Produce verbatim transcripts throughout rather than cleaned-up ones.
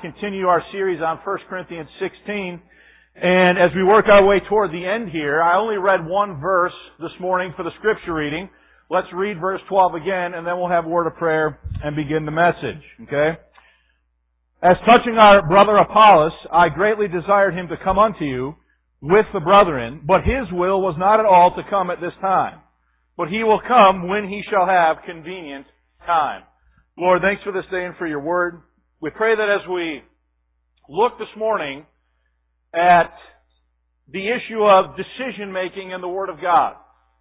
continue our series on First Corinthians sixteen. And as we work our way toward the end here, I only read one verse this morning for the scripture reading. Let's read verse twelve again, and then we'll have a word of prayer and begin the message. Okay? As touching our brother Apollos, I greatly desired him to come unto you with the brethren, but his will was not at all to come at this time. But he will come when he shall have convenient time. Lord, thanks for this day and for your word. We pray that as we look this morning at the issue of decision making in the Word of God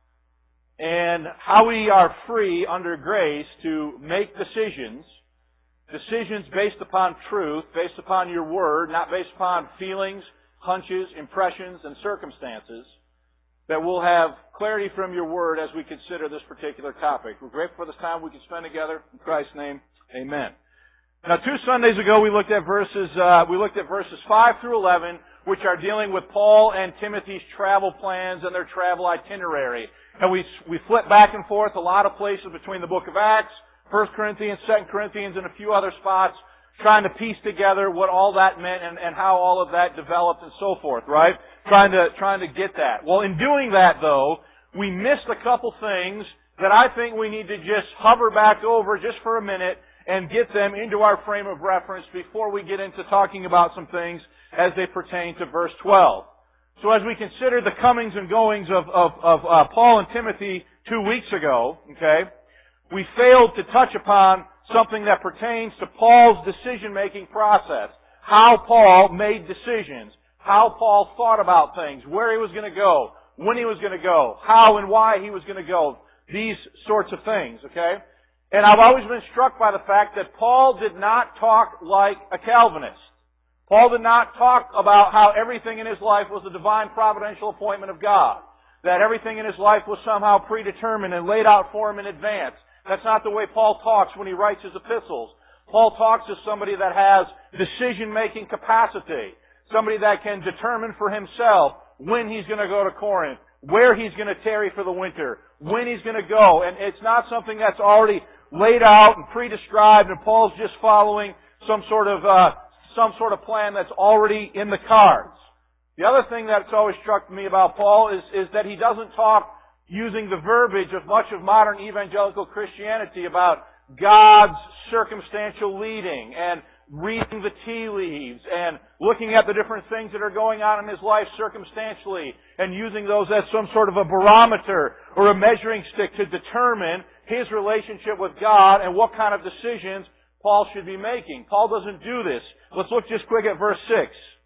and how we are free under grace to make decisions, decisions based upon truth, based upon your Word, not based upon feelings, hunches, impressions, and circumstances, that we'll have clarity from your Word as we consider this particular topic. We're grateful for this time we can spend together. In Christ's name, amen. Now, two Sundays ago, we looked at verses, uh, we looked at verses five through eleven, which are dealing with Paul and Timothy's travel plans and their travel itinerary. And we, we flipped back and forth a lot of places between the book of Acts, First Corinthians, Second Corinthians, and a few other spots, trying to piece together what all that meant and, and how all of that developed and so forth, right? Trying to, trying to get that. Well, in doing that, though, we missed a couple things that I think we need to just hover back over just for a minute and get them into our frame of reference before we get into talking about some things as they pertain to verse twelve. So as we consider the comings and goings of, of, of uh, Paul and Timothy two weeks ago, okay, we failed to touch upon something that pertains to Paul's decision-making process. How Paul made decisions. How Paul thought about things. Where he was going to go. When he was going to go. How and why he was going to go. These sorts of things, okay? And I've always been struck by the fact that Paul did not talk like a Calvinist. Paul did not talk about how everything in his life was a divine providential appointment of God. That everything in his life was somehow predetermined and laid out for him in advance. That's not the way Paul talks when he writes his epistles. Paul talks as somebody that has decision-making capacity. Somebody that can determine for himself when he's going to go to Corinth, where he's going to tarry for the winter, when he's going to go. And it's not something that's already laid out and pre-described and Paul's just following some sort of uh, some sort of plan that's already in the cards. The other thing that's always struck me about Paul is, is that he doesn't talk using the verbiage of much of modern evangelical Christianity about God's circumstantial leading and reading the tea leaves and looking at the different things that are going on in his life circumstantially and using those as some sort of a barometer or a measuring stick to determine his relationship with God and what kind of decisions Paul should be making. Paul doesn't do this. Let's look just quick at verse six.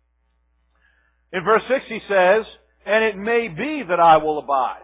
In verse six he says, "And it may be that I will abide."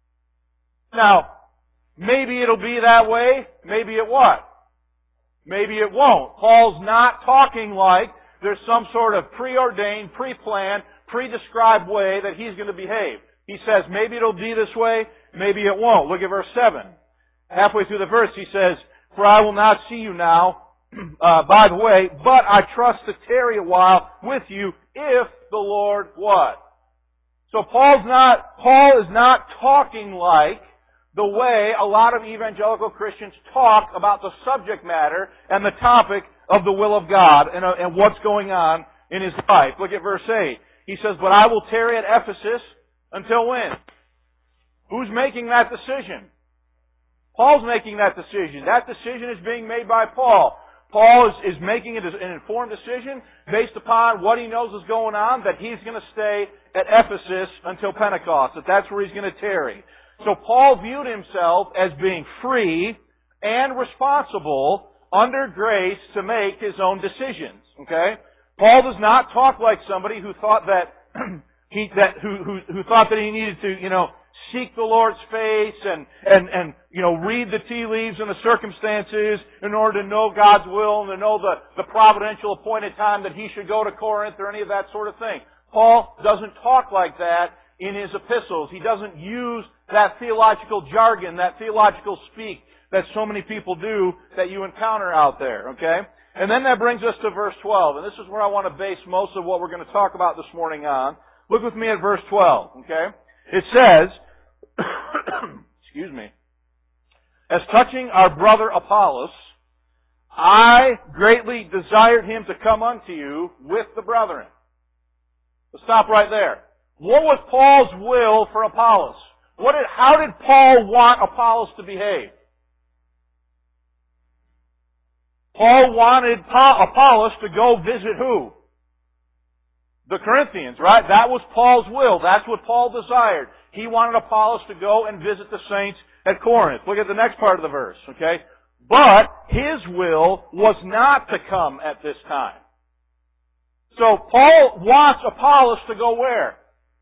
Now, maybe it'll be that way, maybe it what? Maybe it won't. Paul's not talking like there's some sort of preordained, pre-planned, pre-described way that he's going to behave. He says, maybe it'll be this way, maybe it won't. Look at verse seven. Halfway through the verse he says, "For I will not see you now, uh, by the way, but I trust to tarry a while with you, if the Lord what?" So Paul's not, Paul is not talking like the way a lot of evangelical Christians talk about the subject matter and the topic of the will of God and, uh, and what's going on in his life. Look at verse eight. He says, "But I will tarry at Ephesus until when?" Who's making that decision? Paul's making that decision. That decision is being made by Paul. Paul is, is making it an informed decision based upon what he knows is going on, that he's going to stay at Ephesus until Pentecost, that that's where he's going to tarry. So Paul viewed himself as being free and responsible under grace to make his own decisions. Okay? Paul does not talk like somebody who thought that he that who who who thought that he needed to, you know, seek the Lord's face and and and you know read the tea leaves and the circumstances in order to know God's will and to know the the providential appointed time that he should go to Corinth or any of that sort of thing. Paul doesn't talk like that in his epistles. He doesn't use that theological jargon, that theological speak that so many people do that you encounter out there, okay? And then that brings us to verse twelve, and this is where I want to base most of what we're going to talk about this morning on. Look with me at verse twelve, okay? It says, excuse me, "As touching our brother Apollos, I greatly desired him to come unto you with the brethren. Let's stop right there. What was Paul's will for Apollos? What did, how did Paul want Apollos to behave? Paul wanted Apollos to go visit who? The Corinthians, right? That was Paul's will. That's what Paul desired. He wanted Apollos to go and visit the saints at Corinth. Look at the next part of the verse, okay? But his will was not to come at this time. So Paul wants Apollos to go where?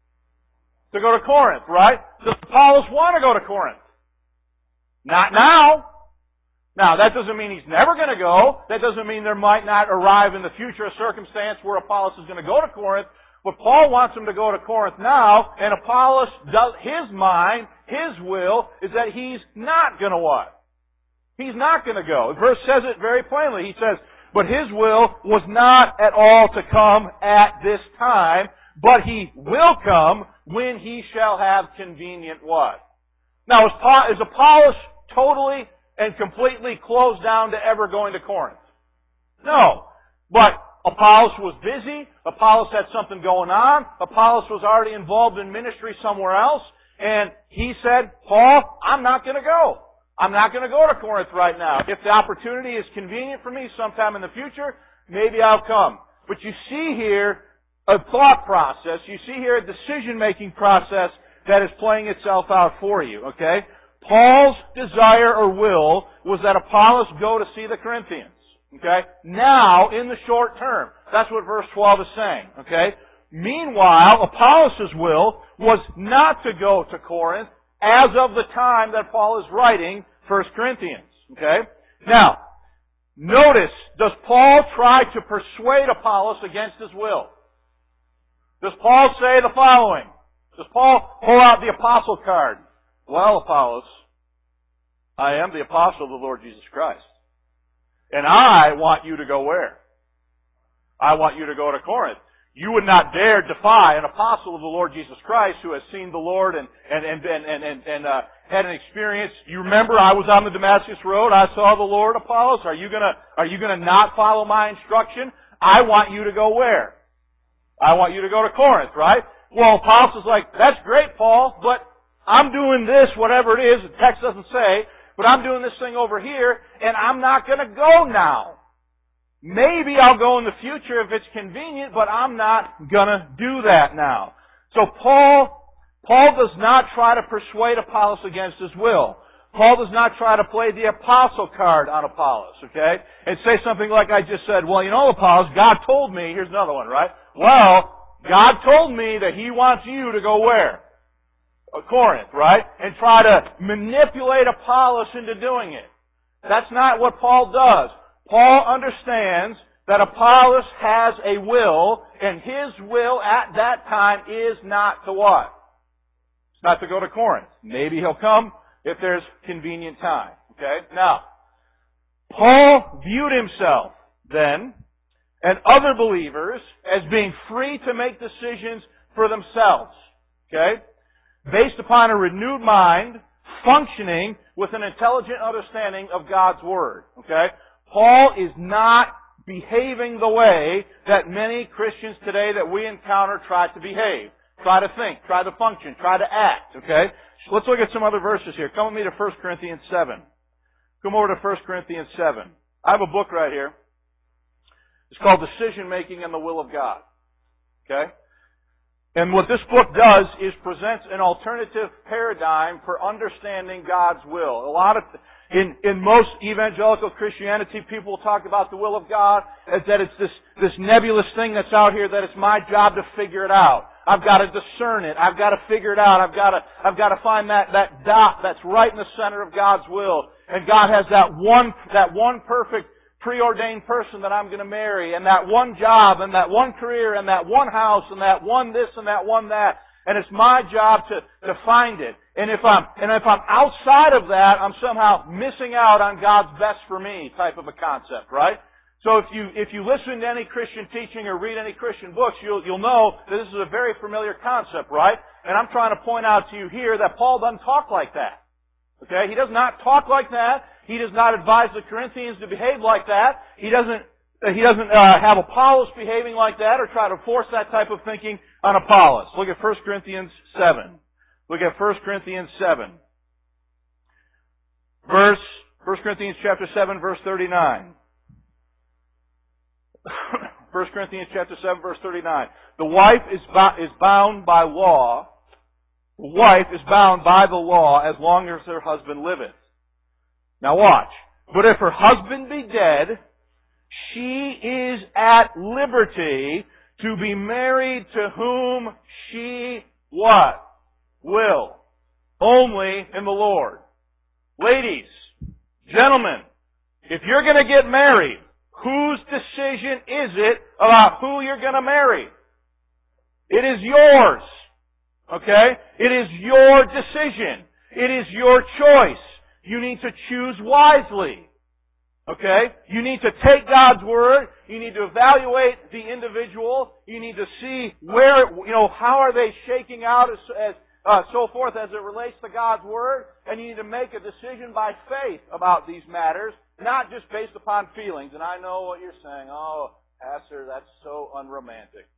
To go to Corinth, right? Does Apollos want to go to Corinth? Not now. Now, that doesn't mean he's never going to go. That doesn't mean there might not arrive in the future a circumstance where Apollos is going to go to Corinth. But Paul wants him to go to Corinth now, and Apollos does, his mind, his will, is that he's not going to what? He's not going to go. The verse says it very plainly. He says, but his will was not at all to come at this time, but he will come when he shall have convenient what? Now, is, Paul, is Apollos totally and completely closed down to ever going to Corinth? No. But Apollos was busy. Apollos had something going on. Apollos was already involved in ministry somewhere else. And he said, Paul, I'm not going to go. I'm not going to go to Corinth right now. If the opportunity is convenient for me sometime in the future, maybe I'll come. But you see here a thought process. You see here a decision-making process that is playing itself out for you, okay? Paul's desire or will was that Apollos go to see the Corinthians, okay? Now, in the short term. That's what verse twelve is saying, okay? Meanwhile, Apollos' will was not to go to Corinth as of the time that Paul is writing First Corinthians, okay? Now, notice, does Paul try to persuade Apollos against his will? Does Paul say the following? Does Paul pull out the apostle card? Well, Apollos, I am the apostle of the Lord Jesus Christ. And I want you to go where? I want you to go to Corinth. You would not dare defy an apostle of the Lord Jesus Christ who has seen the Lord and, and, and, and, and, and, and uh, had an experience. You remember I was on the Damascus Road. I saw the Lord, Apollos. Are you gonna, are you gonna not follow my instruction? I want you to go where? I want you to go to Corinth, right? Well, Apollos is like, that's great, Paul, but I'm doing this, whatever it is. The text doesn't say, but I'm doing this thing over here, and I'm not gonna go now. Maybe I'll go in the future if it's convenient, but I'm not gonna do that now. So Paul, Paul does not try to persuade Apollos against his will. Paul does not try to play the apostle card on Apollos, okay? And say something like I just said, well, you know, Apollos, God told me, here's another one, right? Well, God told me that He wants you to go where? Corinth, right? And try to manipulate Apollos into doing it. That's not what Paul does. Paul understands that Apollos has a will, and his will at that time is not to what? It's not to go to Corinth. Maybe he'll come if there's convenient time. Okay? Now, Paul viewed himself then and other believers as being free to make decisions for themselves. Okay? Based upon a renewed mind, functioning with an intelligent understanding of God's Word. Okay? Paul is not behaving the way that many Christians today that we encounter try to behave. Try to think, try to function, try to act. Okay? So let's look at some other verses here. Come with me to First Corinthians seven. Come over to First Corinthians seven. I have a book right here. It's called Decision Making and the Will of God. Okay? And what this book does is presents an alternative paradigm for understanding God's will. A lot of, in, in most evangelical Christianity, people talk about the will of God as that it's this, this nebulous thing that's out here that it's my job to figure it out. I've got to discern it. I've got to figure it out. I've got to, I've got to find that, that dot that's right in the center of God's will. And God has that one, that one perfect preordained person that I'm going to marry, and that one job, and that one career, and that one house, and that one this, and that one that. And it's my job to, to find it. And if I'm, and if I'm outside of that, I'm somehow missing out on God's best for me type of a concept, right? So if you, if you listen to any Christian teaching or read any Christian books, you'll, you'll know that this is a very familiar concept, right? And I'm trying to point out to you here that Paul doesn't talk like that. Okay? He does not talk like that. He does not advise the Corinthians to behave like that. He doesn't, he doesn't uh, have Apollos behaving like that or try to force that type of thinking on Apollos. Look at First Corinthians seven. Look at First Corinthians seven. Verse, First Corinthians chapter seven, verse thirty-nine. First Corinthians chapter seven, verse thirty-nine. The wife is, is bound by law. The wife is bound by the law as long as her husband liveth. Now watch. But if her husband be dead, she is at liberty to be married to whom she what? Will. Only in the Lord. Ladies, gentlemen, if you're going to get married, whose decision is it about who you're going to marry? It is yours. Okay? It is your decision. It is your choice. You need to choose wisely. Okay? You need to take God's Word. You need to evaluate the individual. You need to see where, you know, how are they shaking out as, as uh, so forth as it relates to God's Word. And you need to make a decision by faith about these matters, not just based upon feelings. And I know what you're saying. Oh, Pastor, that's so unromantic.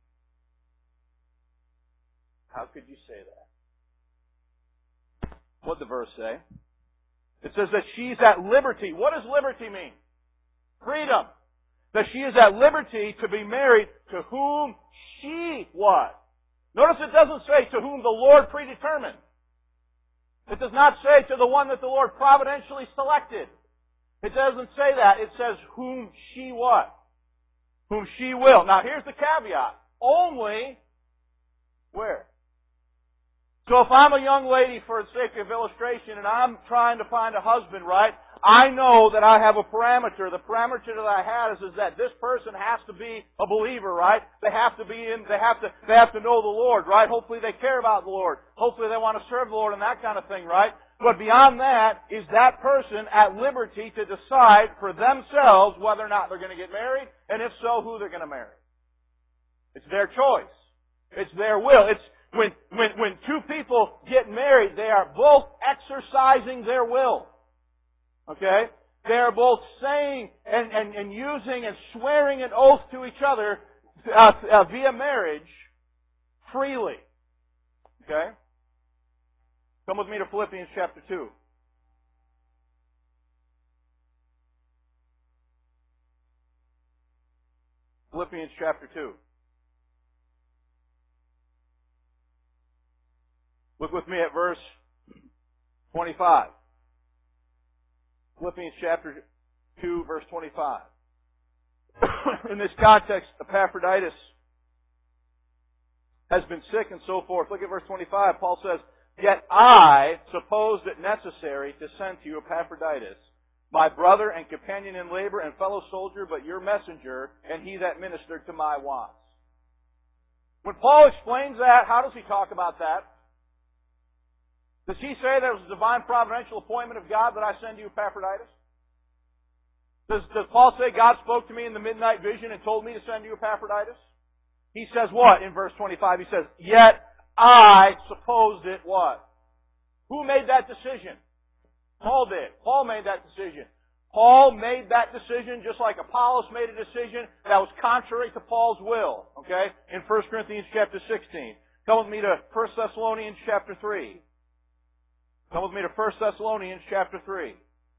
How could you say that? What did the verse say? It says that she's at liberty. What does liberty mean? Freedom. That she is at liberty to be married to whom she what? Notice it doesn't say to whom the Lord predetermined. It does not say to the one that the Lord providentially selected. It doesn't say that. It says whom she what? Whom she will. Now here's the caveat. Only where? So if I'm a young lady, for the sake of illustration, and I'm trying to find a husband, right, I know that I have a parameter. The parameter that I have is, is that this person has to be a believer, right? They have to be in, they have to, they have to know the Lord, right? Hopefully they care about the Lord. Hopefully they want to serve the Lord and that kind of thing, right? But beyond that, is that person at liberty to decide for themselves whether or not they're going to get married, and if so, who they're going to marry. It's their choice. It's their will. It's, When, when, when two people get married, they are both exercising their will. Okay? They are both saying and, and, and using and swearing an oath to each other uh, uh, via marriage freely. Okay? Come with me to Philippians chapter two. Philippians chapter two. Look with me at verse twenty-five. Philippians chapter two, verse twenty-five. In this context, Epaphroditus has been sick and so forth. Look at verse twenty-five. Paul says, Yet I supposed it necessary to send to you Epaphroditus, my brother and companion in labor and fellow soldier, but your messenger, and he that ministered to my wants. When Paul explains that, how does he talk about that? Does he say that it was a divine providential appointment of God that I send you Epaphroditus? Does, does Paul say God spoke to me in the midnight vision and told me to send you Epaphroditus? He says what in verse twenty-five? He says, Yet I supposed it what? Who made that decision? Paul did. Paul made that decision. Paul made that decision just like Apollos made a decision that was contrary to Paul's will. Okay? In First Corinthians chapter sixteen. Come with me to First Thessalonians chapter three. Come with me to First Thessalonians chapter three.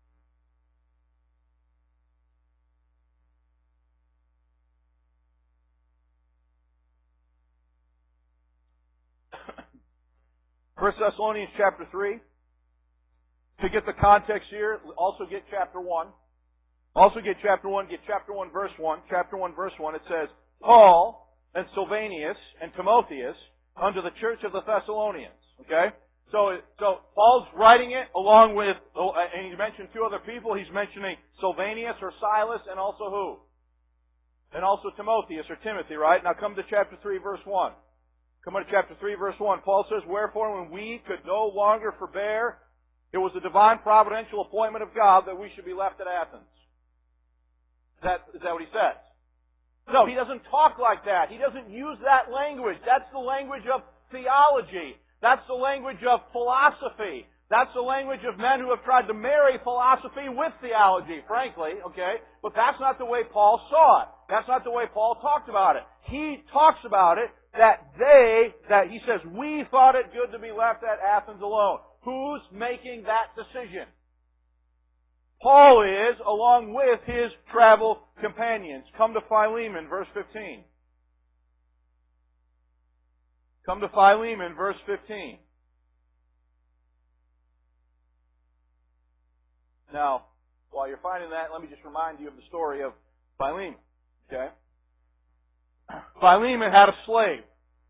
First Thessalonians chapter three. To get the context here, also get chapter one. Also get chapter one, get chapter one verse one. Chapter one verse one, it says, Paul and Silvanus and Timotheus unto the church of the Thessalonians. Okay? So, so Paul's writing it along with, and he mentioned two other people. He's mentioning Silvanus or Silas and also who? And also Timotheus or Timothy, right? Now come to chapter three verse one. Come to chapter three verse one. Paul says, Wherefore when we could no longer forbear, it was a divine providential appointment of God that we should be left at Athens. Is that, is that what he says? No, he doesn't talk like that. He doesn't use that language. That's the language of theology. That's the language of philosophy. That's the language of men who have tried to marry philosophy with theology, frankly, okay? But that's not the way Paul saw it. That's not the way Paul talked about it. He talks about it that they, that he says, we thought it good to be left at Athens alone. Who's making that decision? Paul is, along with his travel companions. Come to Philemon, verse fifteen. Come to Philemon, verse fifteen. Now, while you're finding that, let me just remind you of the story of Philemon. Okay? Philemon had a slave,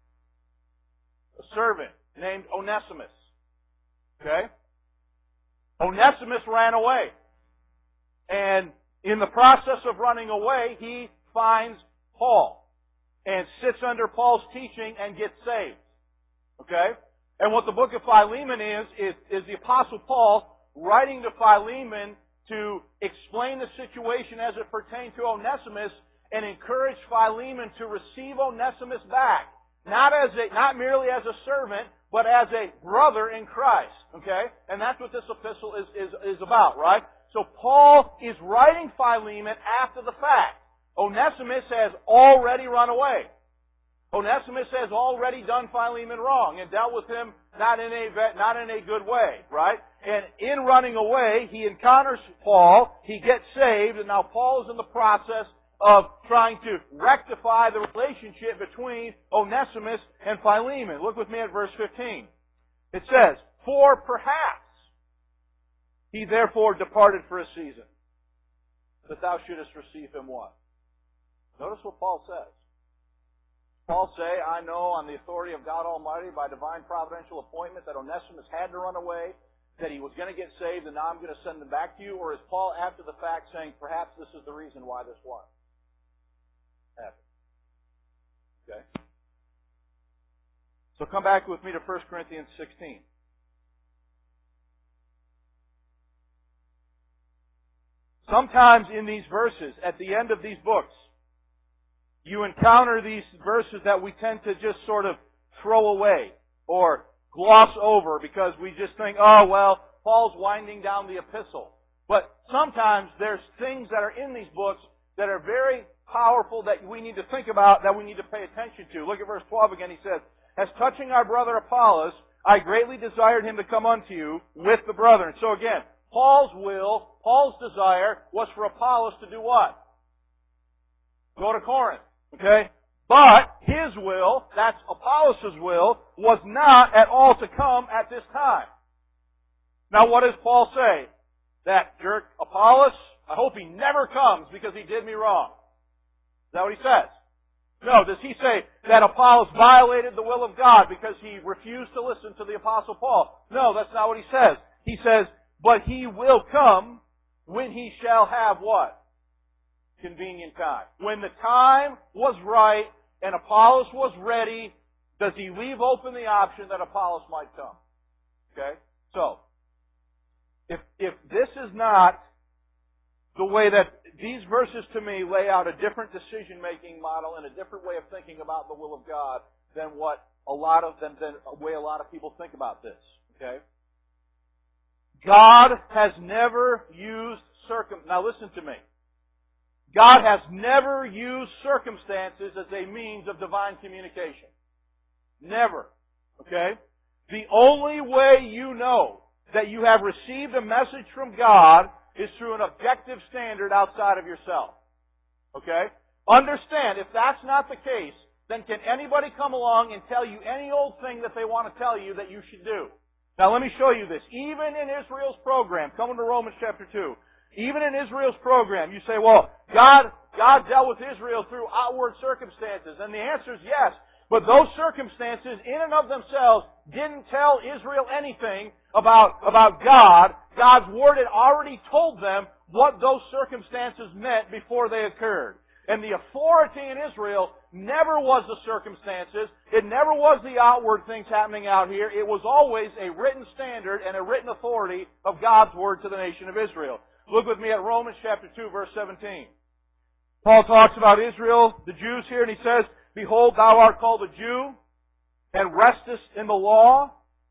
a servant named Onesimus. Okay? Onesimus ran away. And in the process of running away, he finds Paul and sits under Paul's teaching and gets saved. Okay? And what the book of Philemon is, is, is the Apostle Paul writing to Philemon to explain the situation as it pertained to Onesimus and encourage Philemon to receive Onesimus back. Not as a, not merely as a servant, but as a brother in Christ. Okay? And that's what this epistle is, is, is about, right? So Paul is writing Philemon after the fact. Onesimus has already run away. Onesimus has already done Philemon wrong and dealt with him not in a not in a good way, right? And in running away, he encounters Paul, he gets saved, and now Paul is in the process of trying to rectify the relationship between Onesimus and Philemon. Look with me at verse fifteen. It says, "For perhaps he therefore departed for a season, that thou shouldest receive him what?" Notice what Paul says. Paul say, I know on the authority of God Almighty by divine providential appointment that Onesimus had to run away, that he was going to get saved, and now I'm going to send him back to you? Or is Paul after the fact saying, perhaps this is the reason why this was happened? Okay. So come back with me to First Corinthians sixteen. Sometimes in these verses, at the end of these books, you encounter these verses that we tend to just sort of throw away or gloss over because we just think, oh, well, Paul's winding down the epistle. But sometimes there's things that are in these books that are very powerful that we need to think about, that we need to pay attention to. Look at verse twelve again. He says, "As touching our brother Apollos, I greatly desired him to come unto you with the brethren." So again, Paul's will, Paul's desire was for Apollos to do what? Go to Corinth. Okay? But his will, that's Apollos' will, was not at all to come at this time. Now what does Paul say? That jerk Apollos, I hope he never comes because he did me wrong. Is that what he says? No, does he say that Apollos violated the will of God because he refused to listen to the Apostle Paul? No, that's not what he says. He says, but he will come when he shall have what? Convenient time. When the time was right and Apollos was ready, does he leave open the option that Apollos might come? Okay? So, if, if this is not the way that these verses to me lay out a different decision-making model and a different way of thinking about the will of God than what a lot of them, than the way a lot of people think about this. Okay? God has never used circum... Now listen to me. God has never used circumstances as a means of divine communication. Never. Okay? The only way you know that you have received a message from God is through an objective standard outside of yourself. Okay? Understand, if that's not the case, then can anybody come along and tell you any old thing that they want to tell you that you should do? Now let me show you this. Even in Israel's program, coming to Romans chapter two, even in Israel's program, you say, well, God, God dealt with Israel through outward circumstances. And the answer is yes. But those circumstances, in and of themselves, didn't tell Israel anything about, about God. God's Word had already told them what those circumstances meant before they occurred. And the authority in Israel never was the circumstances. It never was the outward things happening out here. It was always a written standard and a written authority of God's Word to the nation of Israel. Look with me at Romans chapter two, verse seventeen. Paul talks about Israel, the Jews here, and he says, "Behold, thou art called a Jew, and restest in the law,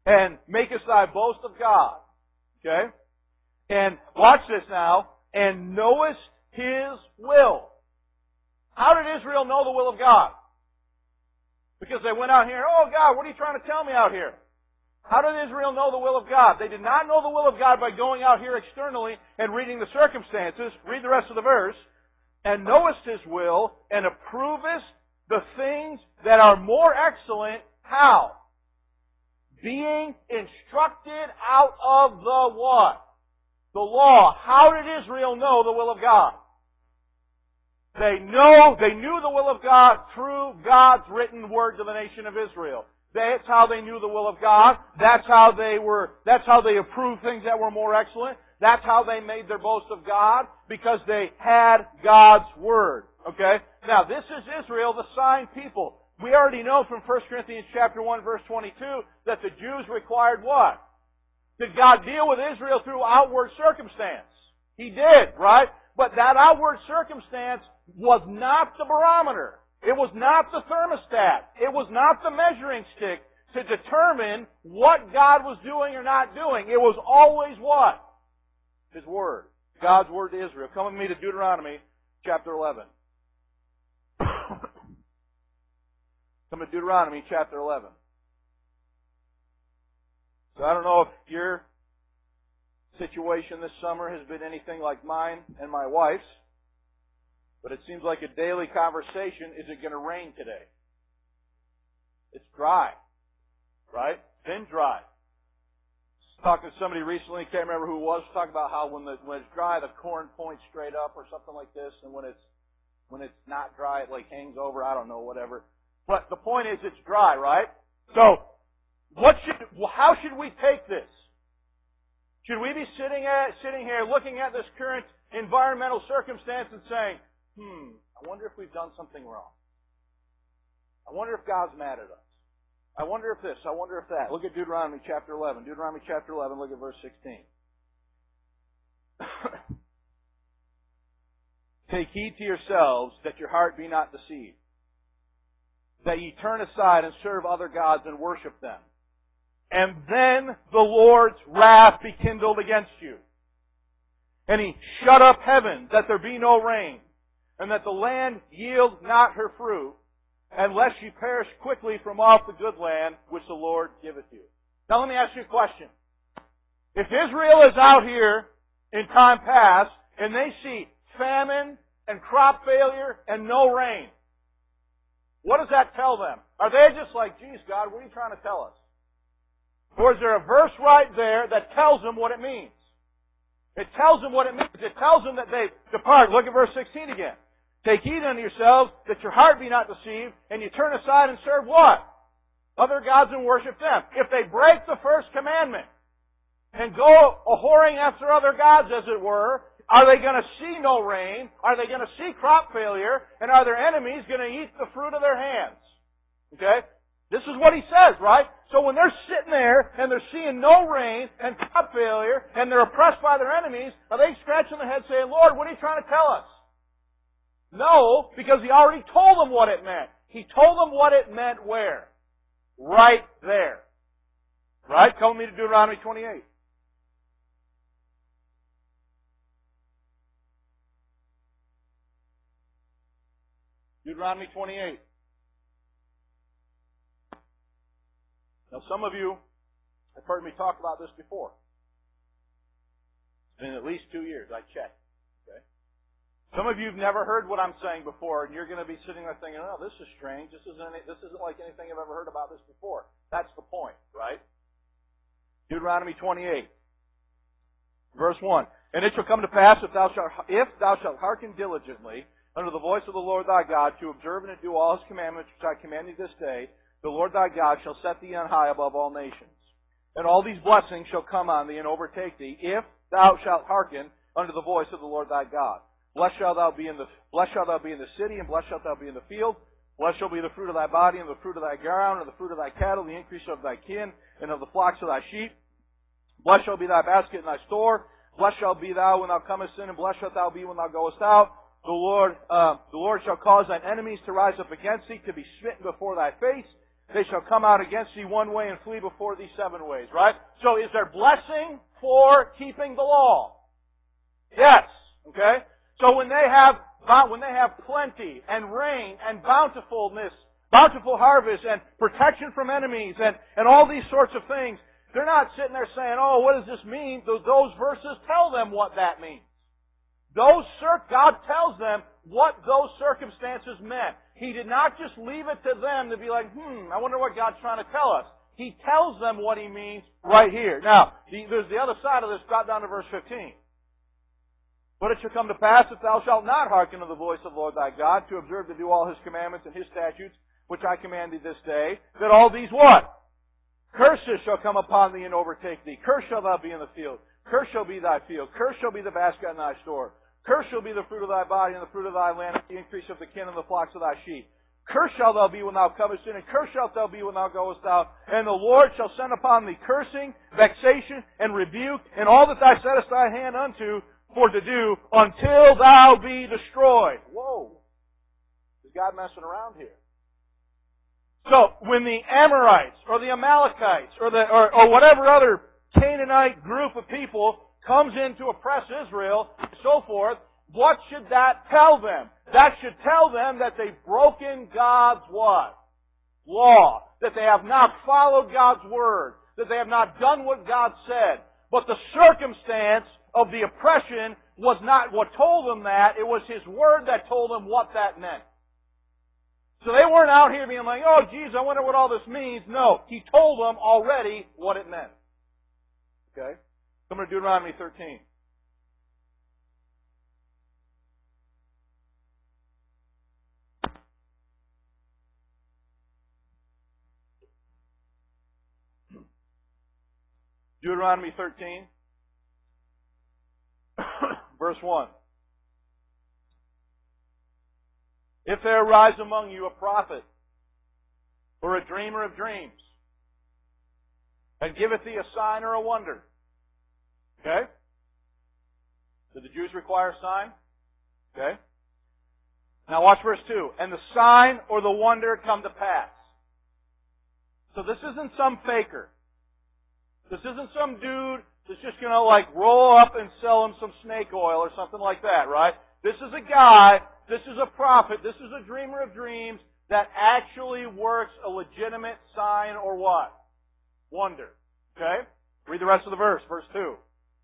and makest thy boast of God. Okay? And watch this now. And knowest His will. How did Israel know the will of God? Because they went out here, oh God, what are you trying to tell me out here? How did Israel know the will of God? They did not know the will of God by going out here externally and reading the circumstances. Read the rest of the verse. And knowest His will, and approvest the things that are more excellent. How? Being instructed out of the what? The law. How did Israel know the will of God? They know, they knew the will of God through God's written word to the nation of Israel. That's how they knew the will of God. That's how they were, that's how they approved things that were more excellent. That's how they made their boast of God, because they had God's Word. Okay? Now, this is Israel, the signed people. We already know from First Corinthians chapter one, verse twenty-two, that the Jews required what? Did God deal with Israel through outward circumstance? He did, right? But that outward circumstance was not the barometer. It was not the thermostat. It was not the measuring stick to determine what God was doing or not doing. It was always what? His Word. God's Word to Israel. Come with me to Deuteronomy chapter eleven. Come to Deuteronomy chapter eleven. So I don't know if your situation this summer has been anything like mine and my wife's, but it seems like a daily conversation, is it going to rain today? It's dry. Right? It's been dry. Talking to somebody recently, can't remember who it was, talking about how when, the, when it's dry, the corn points straight up or something like this, and when it's when it's not dry, it like hangs over. I don't know, whatever. But the point is, it's dry, right? So, what should, how should we take this? Should we be sitting at sitting here looking at this current environmental circumstance and saying, "Hmm, I wonder if we've done something wrong. I wonder if God's mad at us. I wonder if this, I wonder if that." Look at Deuteronomy chapter eleven. Deuteronomy chapter eleven, look at verse sixteen. Take heed to yourselves that your heart be not deceived, that ye turn aside and serve other gods and worship them. And then the Lord's wrath be kindled against you. And He shut up heaven, that there be no rain, and that the land yield not her fruit, unless you perish quickly from off the good land which the Lord giveth you. Now let me ask you a question. If Israel is out here in time past, and they see famine and crop failure and no rain, what does that tell them? Are they just like, geez, God, what are you trying to tell us? Or is there a verse right there that tells them what it means? It tells them what it means. It tells them that they depart. Look at verse sixteen again. Take heed unto yourselves that your heart be not deceived, and you turn aside and serve what? Other gods and worship them. If they break the first commandment and go a-whoring after other gods, as it were, are they going to see no rain? Are they going to see crop failure? And are their enemies going to eat the fruit of their hands? Okay? This is what he says, right? So when they're sitting there and they're seeing no rain and crop failure and they're oppressed by their enemies, are they scratching their head saying, Lord, what are you trying to tell us? No, because He already told them what it meant. He told them what it meant where? Right there. Right? Come with me to Deuteronomy twenty-eight. Deuteronomy twenty-eight. Now some of you have heard me talk about this before. It's been at least two years, I checked. Okay? Some of you have never heard what I'm saying before, and you're going to be sitting there thinking, oh, this is strange. This isn't, any, this isn't like anything I've ever heard about this before. That's the point, right? Deuteronomy twenty-eight, verse one. And it shall come to pass, if thou shalt, if thou shalt hearken diligently unto the voice of the Lord thy God, to observe and to do all His commandments which I command thee this day, the Lord thy God shall set thee on high above all nations. And all these blessings shall come on thee and overtake thee, if thou shalt hearken unto the voice of the Lord thy God. Blessed shalt thou be in the blessed shalt thou be in the city, and blessed shalt thou be in the field. Blessed shall be the fruit of thy body, and the fruit of thy ground, and the fruit of thy cattle, the increase of thy kin, and of the flocks of thy sheep. Blessed shall be thy basket and thy store. Blessed shalt be thou when thou comest in, and blessed shalt thou be when thou goest out. The Lord, uh, the Lord shall cause thine enemies to rise up against thee, to be smitten before thy face. They shall come out against thee one way and flee before thee seven ways. Right? So is there blessing for keeping the law? Yes. Okay? So when they have when they have plenty and rain and bountifulness, bountiful harvest and protection from enemies and, and all these sorts of things, they're not sitting there saying, oh, what does this mean? Those, those verses tell them what that means. Those God tells them what those circumstances meant. He did not just leave it to them to be like, hmm, I wonder what God's trying to tell us. He tells them what He means right here. Now, the, there's the other side of this. Drop down to verse fifteen. But it shall come to pass that thou shalt not hearken to the voice of the Lord thy God, to observe to do all His commandments and His statutes, which I command thee this day, that all these what? Curses shall come upon thee and overtake thee. Cursed shall thou be in the field. Cursed shall be thy field. Cursed shall be the basket in thy store. Cursed shall be the fruit of thy body and the fruit of thy land, and the increase of the kin and the flocks of thy sheep. Cursed shalt thou be when thou comest in, and cursed shalt thou be when thou goest out. And the Lord shall send upon thee cursing, vexation, and rebuke, and all that thou settest thy hand unto for to do, until thou be destroyed. Whoa. Is God messing around here? So, when the Amorites, or the Amalekites, or the or, or whatever other Canaanite group of people comes in to oppress Israel, and so forth, what should that tell them? That should tell them that they've broken God's what? Law. That they have not followed God's Word. That they have not done what God said. But the circumstance of the oppression was not what told them that. It was His Word that told them what that meant. So they weren't out here being like, oh, geez, I wonder what all this means. No, He told them already what it meant. Okay? Come to Deuteronomy thirteen. Deuteronomy thirteen, verse one. If there arise among you a prophet, or a dreamer of dreams, and giveth thee a sign or a wonder. Okay? Did the Jews require a sign? Okay? Now watch verse two. And the sign or the wonder come to pass. So this isn't some faker. This isn't some dude that's just going to like roll up and sell him some snake oil or something like that, right? This is a guy, this is a prophet, this is a dreamer of dreams that actually works a legitimate sign or what? Wonder. Okay? Read the rest of the verse, verse two.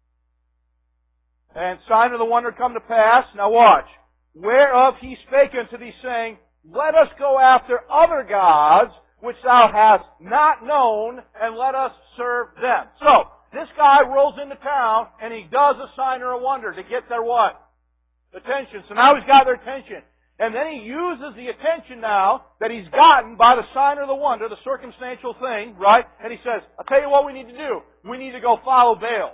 And sign of the wonder come to pass. Now watch. Whereof he spake unto thee, saying, let us go after other gods, which thou hast not known, and let us serve them. So, this guy rolls into town, and he does a sign or a wonder to get their what? Attention. So now he's got their attention. And then he uses the attention now that he's gotten by the sign or the wonder, the circumstantial thing, right? And he says, I'll tell you what we need to do. We need to go follow Baal.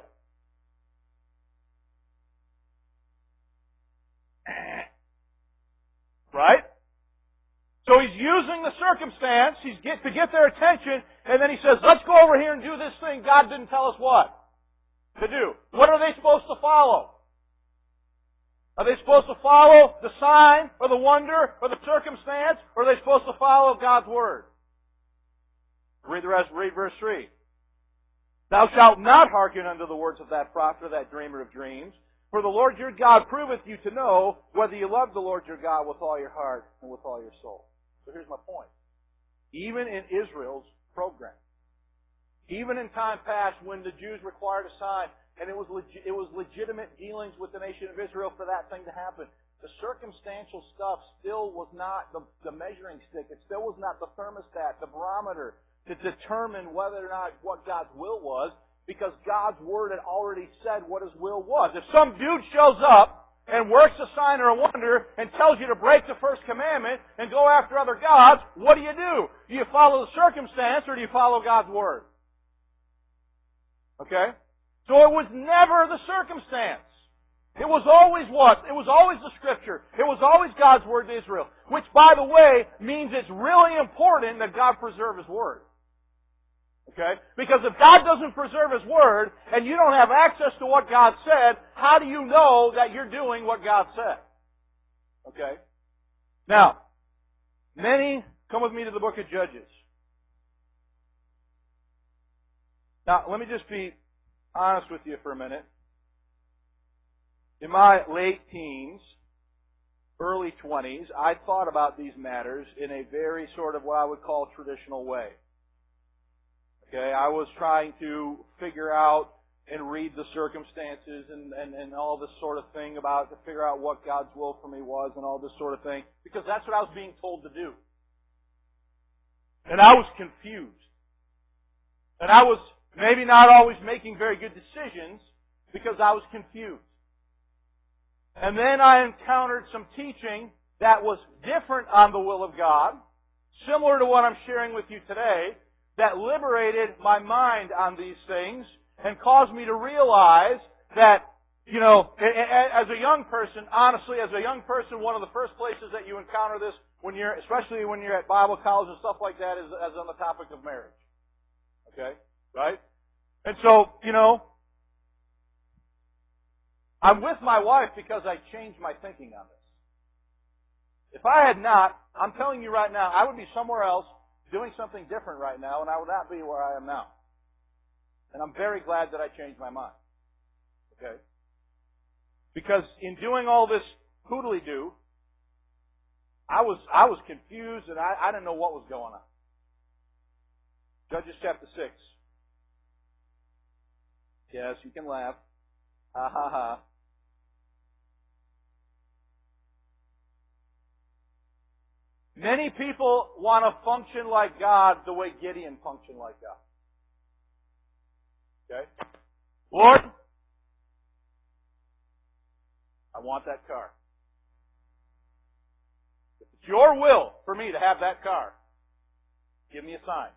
Right? So he's using the circumstance he's get, to get their attention, and then he says, let's go over here and do this thing God didn't tell us what to do. What are they supposed to follow? Are they supposed to follow the sign or the wonder or the circumstance, or are they supposed to follow God's Word? Read the rest, read verse three. Thou shalt not hearken unto the words of that prophet or that dreamer of dreams, for the Lord your God proveth you to know whether you love the Lord your God with all your heart and with all your soul. So here's my point. Even in Israel's program, even in time past when the Jews required a sign, and it was legi- it was legitimate dealings with the nation of Israel for that thing to happen, the circumstantial stuff still was not the, the measuring stick. It still was not the thermostat, the barometer, to determine whether or not what God's will was, because God's Word had already said what His will was. If some dude shows up and works a sign or a wonder and tells you to break the first commandment and go after other gods, what do you do? Do you follow the circumstance or do you follow God's Word? Okay? So it was never the circumstance. It was always what? It was always the Scripture. It was always God's Word to Israel. Which, by the way, means it's really important that God preserve His Word. Okay? Because if God doesn't preserve His Word, and you don't have access to what God said, how do you know that you're doing what God said? Okay? Now, many, come with me to the book of Judges. Now, let me just be honest with you for a minute. In my late teens, early twenties, I thought about these matters in a very sort of what I would call traditional way. Okay, I was trying to figure out and read the circumstances and, and, and all this sort of thing about to figure out what God's will for me was and all this sort of thing, because that's what I was being told to do. And I was confused. And I was maybe not always making very good decisions because I was confused. And then I encountered some teaching that was different on the will of God, similar to what I'm sharing with you today, that liberated my mind on these things and caused me to realize that, you know, as a young person, honestly, as a young person, one of the first places that you encounter this, when you're, especially when you're at Bible college and stuff like that, is, is on the topic of marriage. Okay? Right? And so, you know, I'm with my wife because I changed my thinking on this. If I had not, I'm telling you right now, I would be somewhere else doing something different right now, and I would not be where I am now. And I'm very glad that I changed my mind. Okay? Because in doing all this hoodly-doo, I was I was confused and I, I didn't know what was going on. Judges chapter six. Yes, you can laugh. Ha ha ha. Many people want to function like God the way Gideon functioned like God. Okay? Lord, I want that car. If it's your will for me to have that car, give me a sign.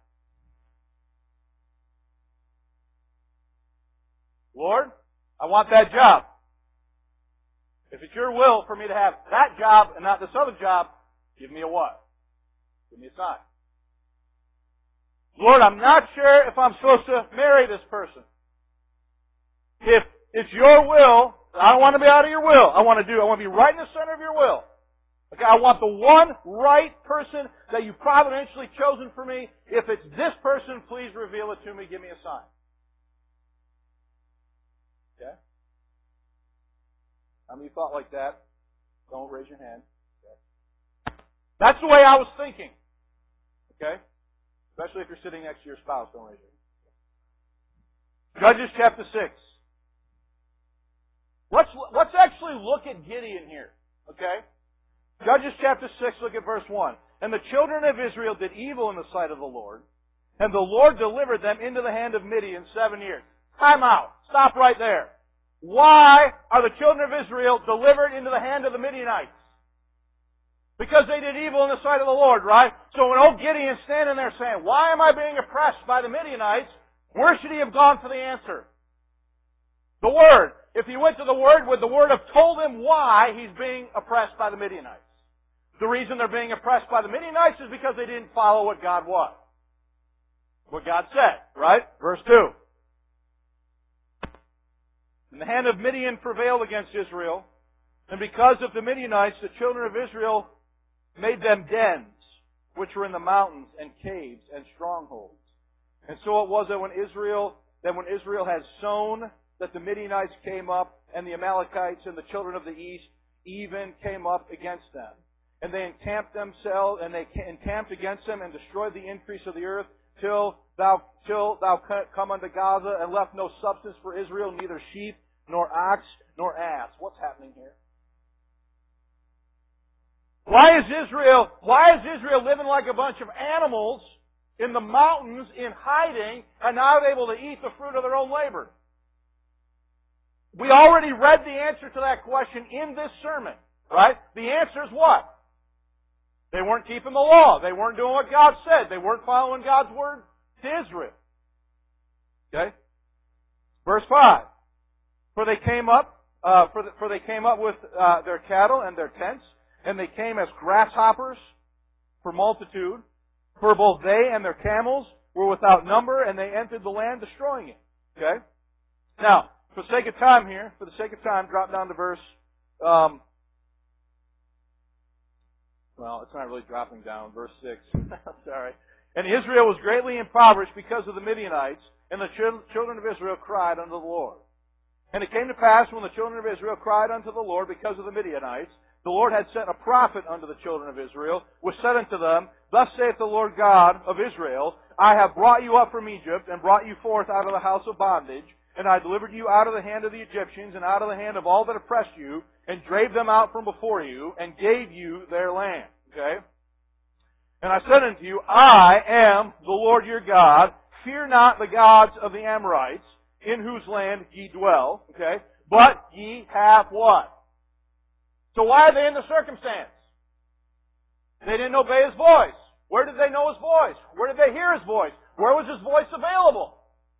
Lord, I want that job. If it's your will for me to have that job and not this other job, give me a what? Give me a sign. Lord, I'm not sure if I'm supposed to marry this person. If it's your will, I don't want to be out of your will. I want to do, I want to be right in the center of your will. Okay, I want the one right person that you've providentially chosen for me. If it's this person, please reveal it to me. Give me a sign. Okay? How many thought like that? Don't raise your hand. Okay. That's the way I was thinking. Okay? Especially if you're sitting next to your spouse, don't raise your hand. Judges chapter six. Let's, let's actually look at Gideon here. Okay? Judges chapter six, look at verse one. And the children of Israel did evil in the sight of the Lord, and the Lord delivered them into the hand of Midian seven years. Time out. Stop right there. Why are the children of Israel delivered into the hand of the Midianites? Because they did evil in the sight of the Lord, right? So when old Gideon's standing there saying, why am I being oppressed by the Midianites? Where should he have gone for the answer? The Word. If he went to the Word, would the Word have told him why he's being oppressed by the Midianites? The reason they're being oppressed by the Midianites is because they didn't follow what God was. What God said, right? Verse two. And the hand of Midian prevailed against Israel, and because of the Midianites, the children of Israel made them dens, which were in the mountains, and caves, and strongholds. And so it was that when Israel, that when Israel had sown, that the Midianites came up, and the Amalekites and the children of the east even came up against them. And they encamped themselves, and they encamped against them, and destroyed the increase of the earth, till thou till thou come unto Gaza, and left no substance for Israel, neither sheep, nor ox, nor ass. What's happening here? Why is Israel, why is Israel living like a bunch of animals in the mountains in hiding and not able to eat the fruit of their own labor? We already read the answer to that question in this sermon, right? The answer is what? They weren't keeping the law. They weren't doing what God said. They weren't following God's word to Israel. Okay? Verse five. For they came up, uh, for, the, for they came up with uh, their cattle and their tents, and they came as grasshoppers for multitude. For both they and their camels were without number, and they entered the land, destroying it. Okay? Now, for the sake of time here, for the sake of time, drop down to verse. Um, well, it's not really dropping down. Verse six. Sorry. And Israel was greatly impoverished because of the Midianites, and the children of Israel cried unto the Lord. And it came to pass, when the children of Israel cried unto the Lord because of the Midianites, the Lord had sent a prophet unto the children of Israel, which said unto them, Thus saith the Lord God of Israel, I have brought you up from Egypt, and brought you forth out of the house of bondage, and I delivered you out of the hand of the Egyptians, and out of the hand of all that oppressed you, and drave them out from before you, and gave you their land. Okay? And I said unto you, I am the Lord your God. Fear not the gods of the Amorites, in whose land ye dwell. Okay? But ye have what? So why are they in the circumstance? They didn't obey His voice. Where did they know His voice? Where did they hear His voice? Where was His voice available?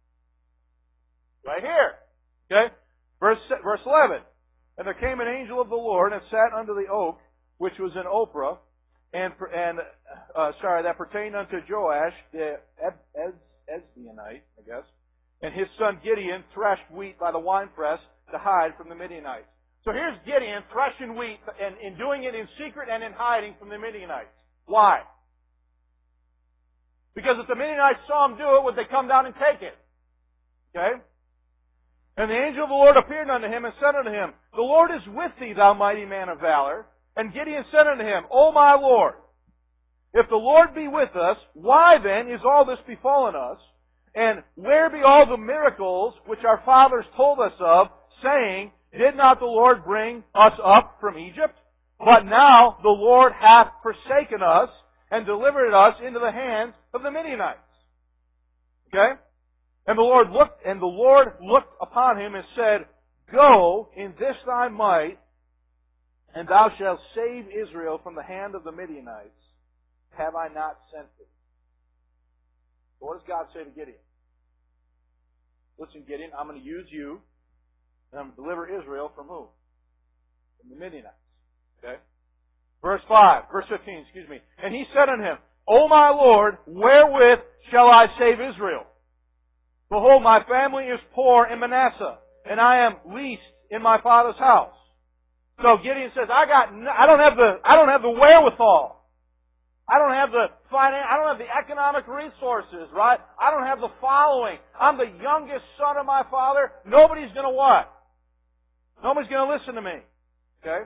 Right here. Okay? Verse, verse eleven. And there came an angel of the Lord and sat under the oak, which was in Ophrah, and, and uh, sorry, that pertained unto Joash, the Ezbeonite, I guess, and his son Gideon threshed wheat by the winepress to hide from the Midianites. So here's Gideon threshing wheat and, and doing it in secret and in hiding from the Midianites. Why? Because if the Midianites saw him do it, would they come down and take it? Okay? And the angel of the Lord appeared unto him and said unto him, The Lord is with thee, thou mighty man of valor. And Gideon said unto him, O my Lord, if the Lord be with us, why then is all this befallen us? And where be all the miracles which our fathers told us of, saying, Did not the Lord bring us up from Egypt? But now the Lord hath forsaken us and delivered us into the hands of the Midianites. Okay? And the Lord looked, and the Lord looked upon him and said, Go in this thy might, and thou shalt save Israel from the hand of the Midianites. Have I not sent thee? What does God say to Gideon? Listen, Gideon, I'm going to use you, and I'm going to deliver Israel from who? From the Midianites. Okay? Verse five, verse fifteen, excuse me. And he said unto him, O my Lord, wherewith shall I save Israel? Behold, my family is poor in Manasseh, and I am least in my father's house. So Gideon says, I got, no, I don't have the, I don't have the wherewithal. I don't have the finance, I don't have the economic resources, right? I don't have the following. I'm the youngest son of my father. Nobody's gonna what? Nobody's gonna listen to me. Okay?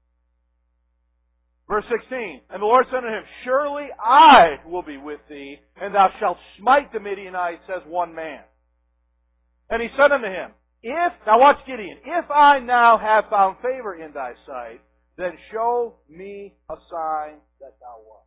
Verse sixteen, And the Lord said unto him, Surely I will be with thee, and thou shalt smite the Midianites as one man. And he said unto him, If, now watch Gideon, if I now have found favor in thy sight, then show me a sign that thou art.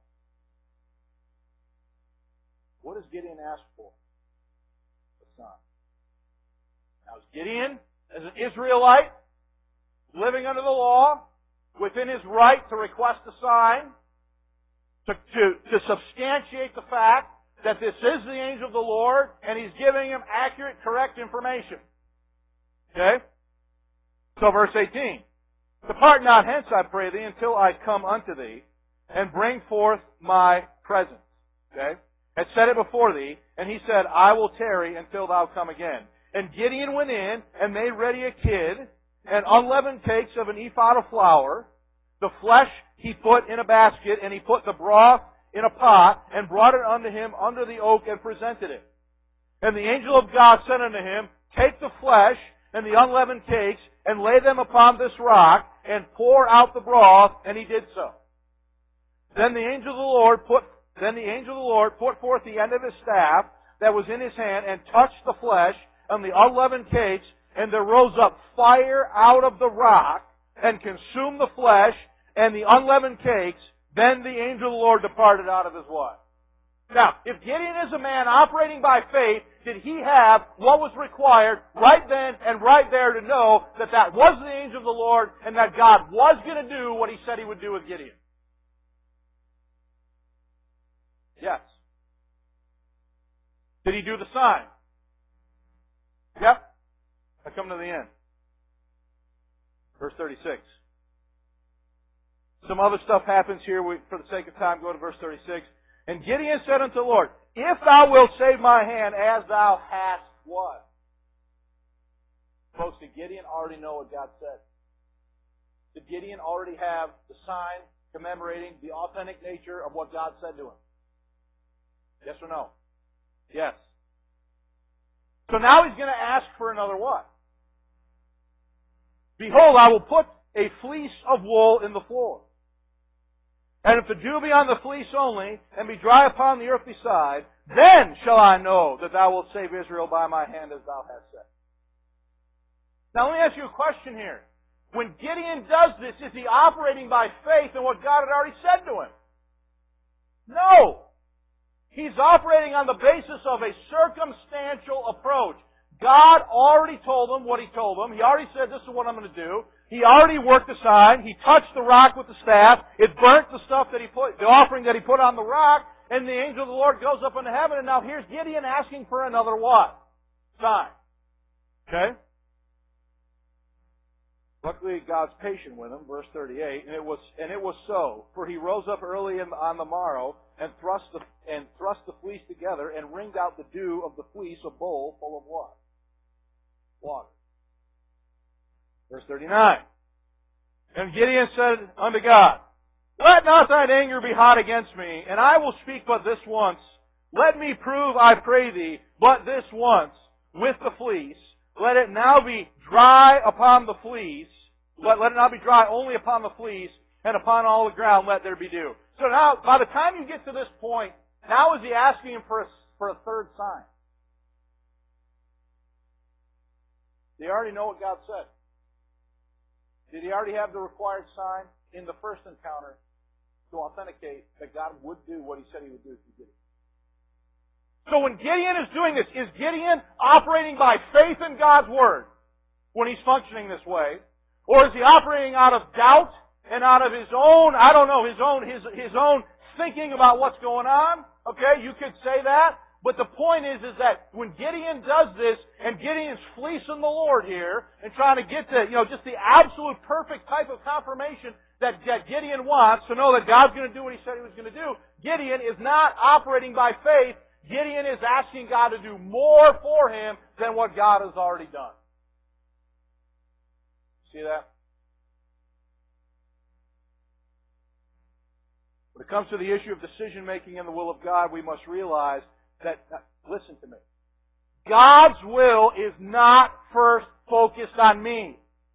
What does Gideon ask for? A sign. Now is Gideon, as an Israelite, living under the law, within his right to request a sign, to, to, to substantiate the fact that this is the angel of the Lord, and he's giving him accurate, correct information. Okay? So verse eighteen. Depart not hence, I pray thee, until I come unto thee, and bring forth my presence. Okay? Had set it before thee, and he said, I will tarry until thou come again. And Gideon went in, and made ready a kid, and unleavened cakes of an ephah of flour. The flesh he put in a basket, and he put the broth in a pot, and brought it unto him under the oak, and presented it. And the angel of God said unto him, Take the flesh and the unleavened cakes, and lay them upon this rock, and pour out the broth, and he did so. Then the angel of the Lord put then the angel of the Lord put forth the end of his staff that was in his hand, and touched the flesh and the unleavened cakes, and there rose up fire out of the rock, and consumed the flesh and the unleavened cakes. Then the angel of the Lord departed out of his what? Now, if Gideon is a man operating by faith, did he have what was required right then and right there to know that that was the angel of the Lord, and that God was going to do what he said he would do with Gideon? Yes. Did he do the sign? Yep. I come to the end. Verse thirty-six. Some other stuff happens here. We, for the sake of time, go to verse thirty-six. And Gideon said unto the Lord, If thou wilt save my hand, as thou hast what? Folks, did Gideon already know what God said? Did Gideon already have the sign commemorating the authentic nature of what God said to him? Yes or no? Yes. So now he's going to ask for another what? Behold, I will put a fleece of wool in the floor. And if the dew be on the fleece only, and be dry upon the earth beside, then shall I know that thou wilt save Israel by my hand as thou hast said. Now let me ask you a question here. When Gideon does this, is he operating by faith in what God had already said to him? No! He's operating on the basis of a circumstantial approach. God already told him what He told him. He already said, this is what I'm going to do. He already worked the sign. He touched the rock with the staff. It burnt the stuff that he put, the offering that he put on the rock, and the angel of the Lord goes up into heaven, and now here's Gideon asking for another what? Sign. Okay? Luckily, God's patient with him, verse thirty-eight, and it was and it was so, for he rose up early in, on the morrow and thrust the and thrust the fleece together and wringed out the dew of the fleece a bowl full of what? Water. Verse thirty-nine. And Gideon said unto God, let not thine anger be hot against me, and I will speak but this once. Let me prove, I pray thee, but this once with the fleece. Let it now be dry upon the fleece. Let, let it not be dry only upon the fleece, and upon all the ground let there be dew. So now, by the time you get to this point, now is he asking him for a, for a third sign? Did he already know what God said? Did he already have the required sign in the first encounter to authenticate that God would do what He said He would do if He did it? So when Gideon is doing this, is Gideon operating by faith in God's Word when he's functioning this way? Or is he operating out of doubt and out of his own, I don't know, his own, his, his own thinking about what's going on? Okay, you could say that. But the point is, is that when Gideon does this, and Gideon's fleecing the Lord here, and trying to get to, you know, just the absolute perfect type of confirmation that, that Gideon wants to know that God's going to do what He said He was going to do, Gideon is not operating by faith. Gideon is asking God to do more for him than what God has already done. See that? When it comes to the issue of decision making in the will of God, we must realize that, listen to me, God's will is not first focused on me.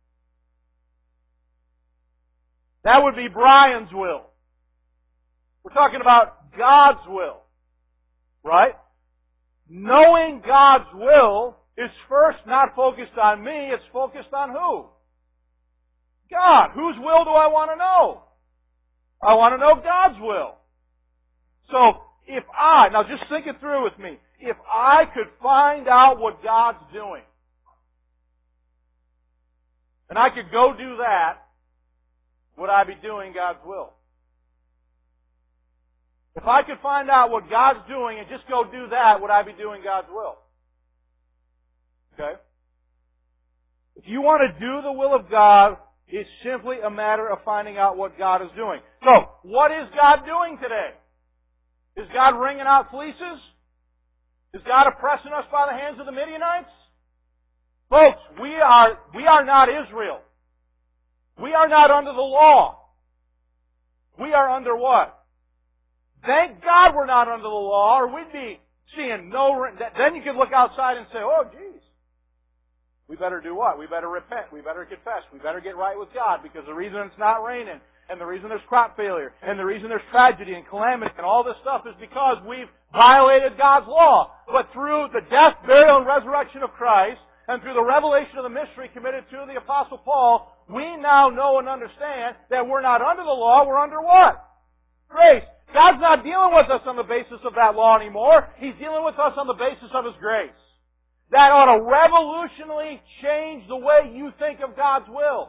That would be Brian's will. We're talking about God's will. Right? Knowing God's will is first not focused on me, it's focused on who? God. Whose will do I want to know? I want to know God's will. So, if I, now just think it through with me, if I could find out what God's doing, and I could go do that, would I be doing God's will? If I could find out what God's doing and just go do that, would I be doing God's will? Okay? If you want to do the will of God, it's simply a matter of finding out what God is doing. So, what is God doing today? Is God wringing out fleeces? Is God oppressing us by the hands of the Midianites? Folks, we are, we are not Israel. We are not under the law. We are under what? Thank God we're not under the law, or we'd be seeing no... Then you could look outside and say, oh, geez. We better do what? We better repent. We better confess. We better get right with God, because the reason it's not raining, and the reason there's crop failure, and the reason there's tragedy and calamity and all this stuff is because we've violated God's law. But through the death, burial, and resurrection of Christ, and through the revelation of the mystery committed to the Apostle Paul, we now know and understand that we're not under the law, we're under what? Grace. God's not dealing with us on the basis of that law anymore. He's dealing with us on the basis of His grace. That ought to revolutionarily change the way you think of God's will.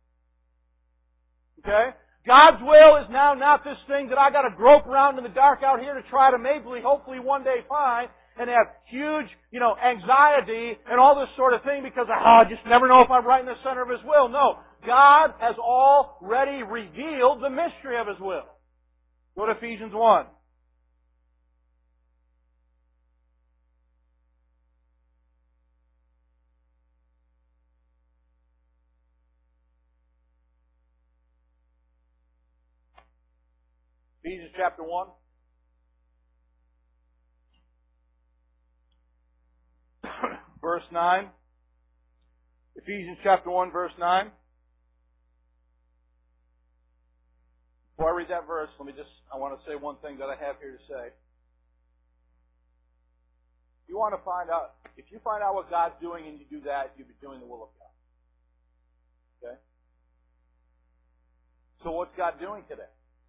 Okay? God's will is now not this thing that I got to grope around in the dark out here to try to maybe, hopefully one day find, and have huge, you know, anxiety and all this sort of thing because oh, I just never know if I'm right in the center of His will. No. God has already revealed the mystery of His will. Go to Ephesians one. Ephesians chapter one. verse nine. Ephesians chapter one, verse nine. Before I read that verse, let me just, I want to say one thing that I have here to say. If you want to find out, if you find out what God's doing and you do that, you'll be doing the will of God. Okay? So what's God doing today?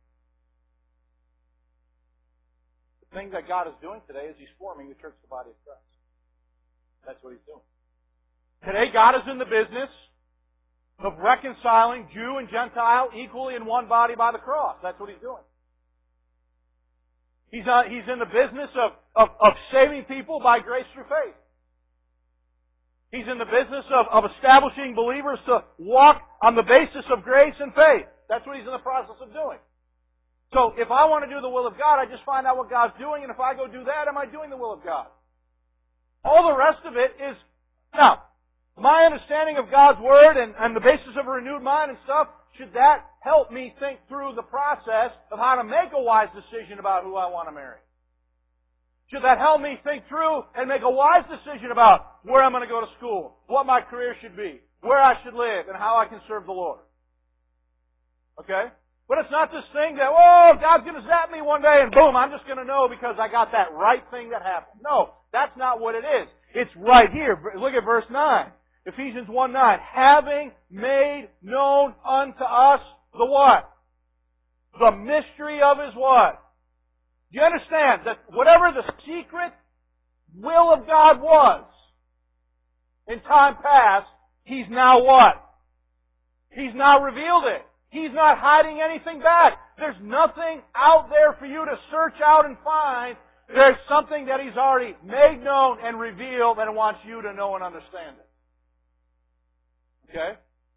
The thing that God is doing today is He's forming the church, the body of Christ. That's what He's doing. Today God is in the business of reconciling Jew and Gentile equally in one body by the cross. That's what He's doing. He's, uh, he's in the business of, of, of saving people by grace through faith. He's in the business of, of establishing believers to walk on the basis of grace and faith. That's what He's in the process of doing. So if I want to do the will of God, I just find out what God's doing, and if I go do that, am I doing the will of God? All the rest of it is, now, my understanding of God's Word and, and the basis of a renewed mind and stuff, should that help me think through the process of how to make a wise decision about who I want to marry? Should that help me think through and make a wise decision about where I'm going to go to school, what my career should be, where I should live, and how I can serve the Lord? Okay? But it's not this thing that, oh, God's going to zap me one day and boom, I'm just going to know because I got that right thing that happened. No, that's not what it is. It's right here. Look at verse nine. Ephesians one nine. Having made known unto us the what? The mystery of His what? Do you understand that whatever the secret will of God was in time past, He's now what? He's now revealed it. He's not hiding anything back. There's nothing out there for you to search out and find. There's something that He's already made known and revealed and wants you to know and understand it. Okay?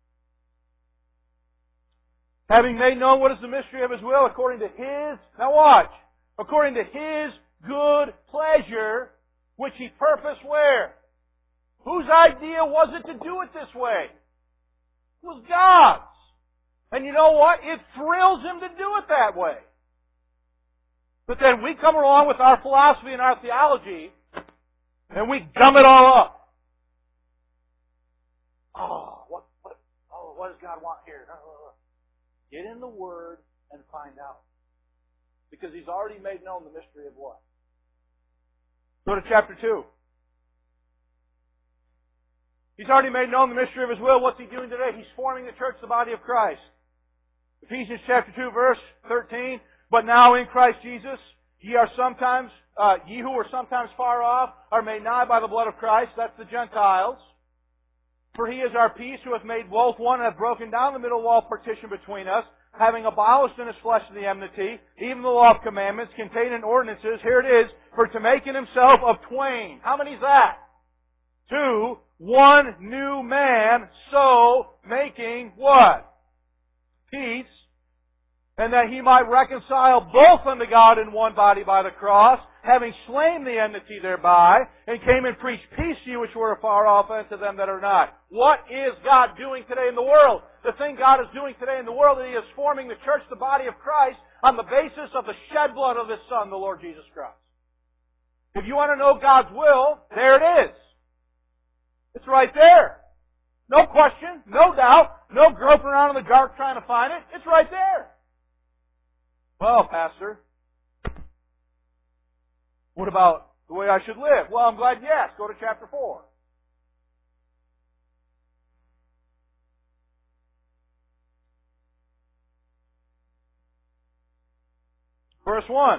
Having made known what is the mystery of His will according to His, now watch, according to His good pleasure, which He purposed where? Whose idea was it to do it this way? It was God's. And you know what? It thrills Him to do it that way. But then we come along with our philosophy and our theology, and we gum it all up. Oh, what, what, oh, what does God want here? Get in the Word and find out. Because He's already made known the mystery of what? Go to chapter two. He's already made known the mystery of His will. What's He doing today? He's forming the church, the body of Christ. Ephesians chapter two, verse thirteen. But now in Christ Jesus, ye are sometimes, uh, ye who were sometimes far off, are made nigh by the blood of Christ. That's the Gentiles. For He is our peace, who hath made both one and hath broken down the middle wall partition between us, having abolished in His flesh the enmity, even the law of commandments contained in ordinances. Here it is, for to make in Himself of twain. How many is that? Two, one new man, so making what? Peace, and that He might reconcile both unto God in one body by the cross, having slain the enmity thereby, and came and preached peace to you which were afar off, and to them that are not. What is God doing today in the world? The thing God is doing today in the world is He is forming the church, the body of Christ, on the basis of the shed blood of His Son, the Lord Jesus Christ. If you want to know God's will, there it is. It's right there. No question, no doubt, no groping around in the dark trying to find it. It's right there. Well, Pastor, what about the way I should live? Well, I'm glad you asked. Go to chapter four. Verse one.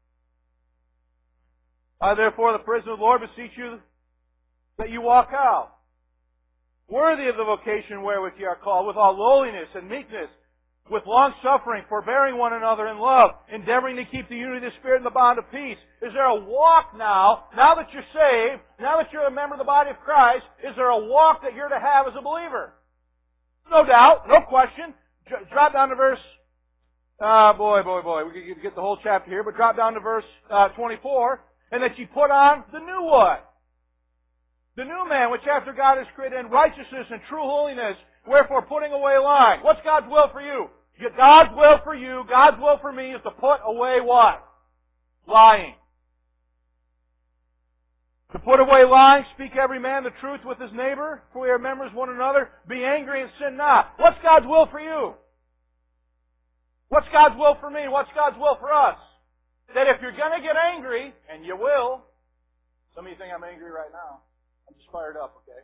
I therefore, the prisoner of the Lord, beseech you that you walk out, worthy of the vocation wherewith ye are called, with all lowliness and meekness, with long suffering, forbearing one another in love, endeavoring to keep the unity of the Spirit in the bond of peace. Is there a walk now, now that you're saved, now that you're a member of the body of Christ, is there a walk that you're to have as a believer? No doubt, no question. Drop down to verse, uh, boy, boy, boy, we could get the whole chapter here, but drop down to verse uh, twenty-four, and that ye put on the new what? The new man, which after God is created in righteousness and true holiness, wherefore putting away lying. What's God's will for you? God's will for you, God's will for me is to put away what? Lying. To To put away lying, speak every man the truth with his neighbor, for we are members one another. Be angry and sin not. What's God's will for you? What's God's will for me? What's God's will for us? That if you're going to get angry, and you will, some of you think I'm angry right now. I'm just fired up, okay?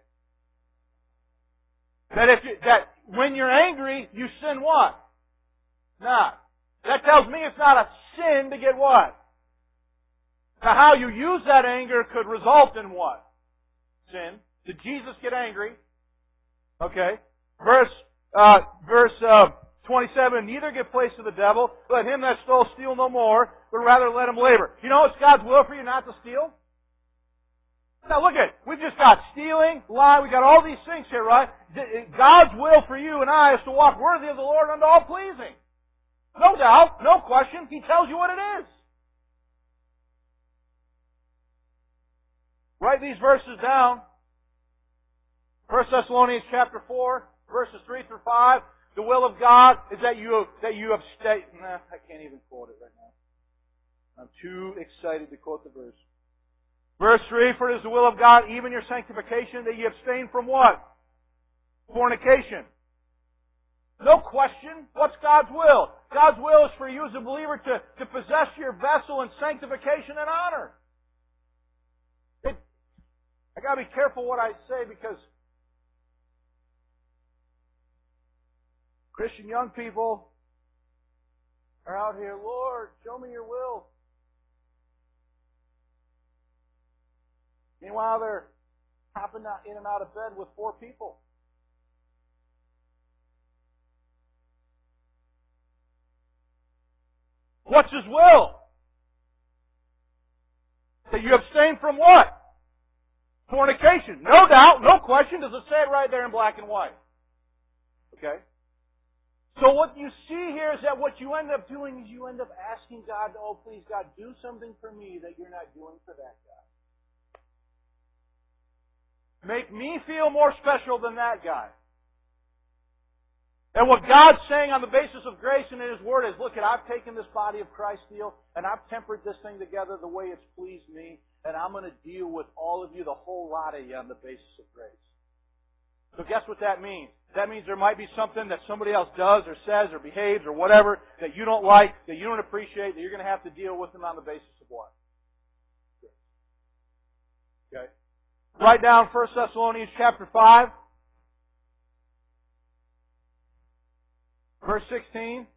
That if you, that when you're angry, you sin what? Not. That tells me it's not a sin to get what? Now how you use that anger could result in what? Sin. Did Jesus get angry? Okay. Verse, uh, verse, uh, twenty-seven, neither give place to the devil, let him that stole steal no more, but rather let him labor. You know it's God's will for you not to steal? Now look at it. We've just got stealing, lying, we got all these things here, right? God's will for you and I is to walk worthy of the Lord unto all pleasing. No doubt, no question. He tells you what it is. Write these verses down. First Thessalonians chapter four, verses three through five. The will of God is that you that you abstain. Nah, I can't even quote it right now. I'm too excited to quote the verse. Verse three, for it is the will of God, even your sanctification, that ye abstain from what? Fornication. No question. What's God's will? God's will is for you as a believer to, to possess your vessel in sanctification and honor. It, I gotta be careful what I say because Christian young people are out here, Lord, show me your will. Meanwhile, they're hopping in and out of bed with four people. What's His will? That you abstain from what? Fornication. No doubt, no question. Does it say it right there in black and white? Okay? So what you see here is that what you end up doing is you end up asking God, oh please God, do something for me that you're not doing for that guy. Make me feel more special than that guy. And what God's saying on the basis of grace and in His Word is, look, I've taken this body of Christ steel and I've tempered this thing together the way it's pleased me, and I'm going to deal with all of you, the whole lot of you, on the basis of grace. So guess what that means? That means there might be something that somebody else does or says or behaves or whatever that you don't like, that you don't appreciate, that you're going to have to deal with them on the basis of what? Okay? Write down First Thessalonians chapter five. Verse sixteen.